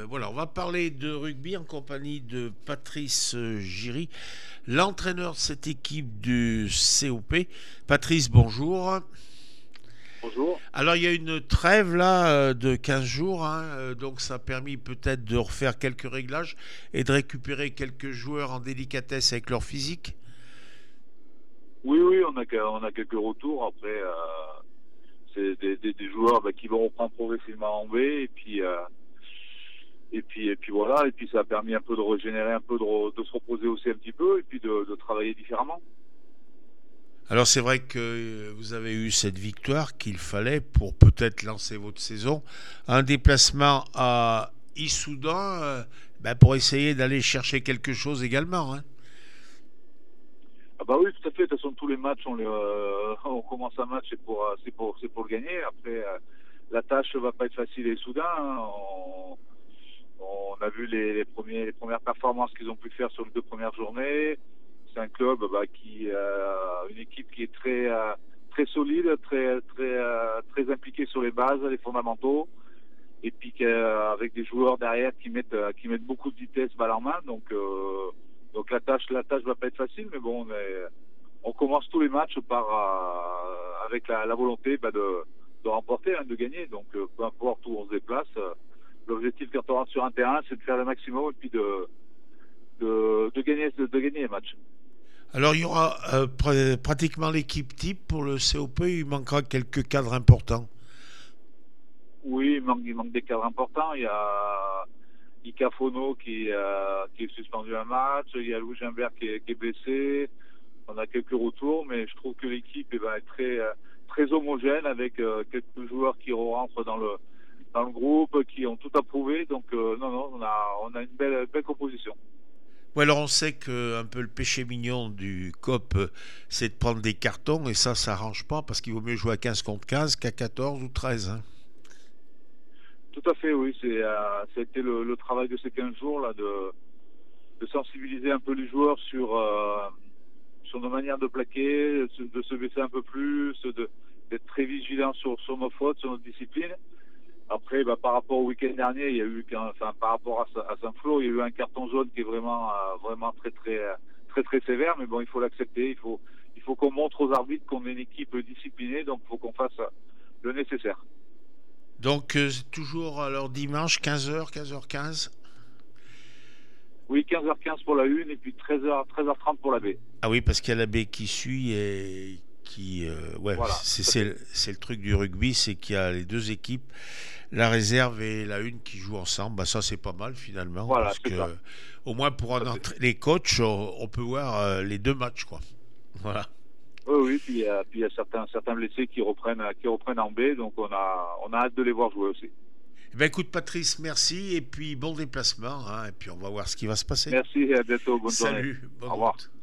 Voilà, on va parler de rugby en compagnie de Patrice Giry, l'entraîneur de cette équipe du COP. Patrice, bonjour. Bonjour. Alors, il y a une trêve là de 15 jours, hein, donc ça a permis peut-être de refaire quelques réglages et de récupérer quelques joueurs en délicatesse avec leur physique. Oui, oui, on a quelques retours. Après, c'est des joueurs qui vont reprendre progressivement en B. Et puis voilà. Et puis ça a permis un peu de régénérer, un peu de se reposer aussi un petit peu, et puis de travailler différemment. Alors c'est vrai que vous avez eu cette victoire qu'il fallait pour peut-être lancer votre saison. Un déplacement à Issoudun pour essayer d'aller chercher quelque chose également, hein. Ah bah oui, tout à fait. De toute façon, tous les matchs, on commence un match, c'est pour le gagner. Après, la tâche va pas être facile et soudain. On a vu les premières performances qu'ils ont pu faire sur les 2 premières journées. C'est un club une équipe qui est très solide, très impliquée sur les bases, les fondamentaux, et puis avec des joueurs derrière qui mettent beaucoup de vitesse balle en main. Donc la tâche va pas être facile, mais bon, on commence tous les matchs avec la volonté de remporter, hein, de gagner. Donc peu importe où on se déplace, l'objectif quand on rentre sur un terrain, c'est de faire le maximum et puis de gagner les matchs. Alors il y aura pratiquement l'équipe type pour le COP, il manquera quelques cadres importants. Oui, il manque des cadres importants. Il y a Ika Fono qui est suspendu un match. Il y a Louis Gimbert qui est blessé. On a quelques retours, mais je trouve que l'équipe est très homogène avec quelques joueurs qui rentrent dans le groupe, qui ont tout approuvé. Donc non, non, on a une belle composition. Ouais, alors on sait que un peu le péché mignon du COP, c'est de prendre des cartons et ça arrange pas parce qu'il vaut mieux jouer à 15 contre 15 qu'à 14 ou 13, hein. Tout à fait, oui. Ça a été le travail de ces 15 jours là, de sensibiliser un peu les joueurs sur nos manières de plaquer, de se baisser un peu plus, d'être très vigilant sur nos fautes, sur notre discipline. Après, par rapport au week-end dernier, il y a eu, par rapport à Saint-Flour, il y a eu un carton jaune qui est vraiment très très sévère. Mais bon, il faut l'accepter. Il faut qu'on montre aux arbitres qu'on est une équipe disciplinée, donc il faut qu'on fasse le nécessaire. Donc c'est toujours alors dimanche 15h, 15h15. Oui, 15h15 pour la une et puis 13h30 pour la B. Ah oui, parce qu'il y a la baie qui suit et qui... ouais, Voilà, c'est tout à fait. c'est le truc du rugby, c'est qu'il y a les deux équipes, la réserve et la une qui jouent ensemble. Bah ça c'est pas mal finalement, Voilà, parce c'est ça. que au moins pour Tout à fait. les coachs, on peut voir les deux matchs, quoi. Voilà. Oui, oui, puis il y a certains blessés qui reprennent en B, donc on a hâte de les voir jouer aussi. Eh ben écoute Patrice, merci et puis bon déplacement, hein, et puis on va voir ce qui va se passer. Merci et à bientôt, bonne journée. Salut, Au bonne revoir. route.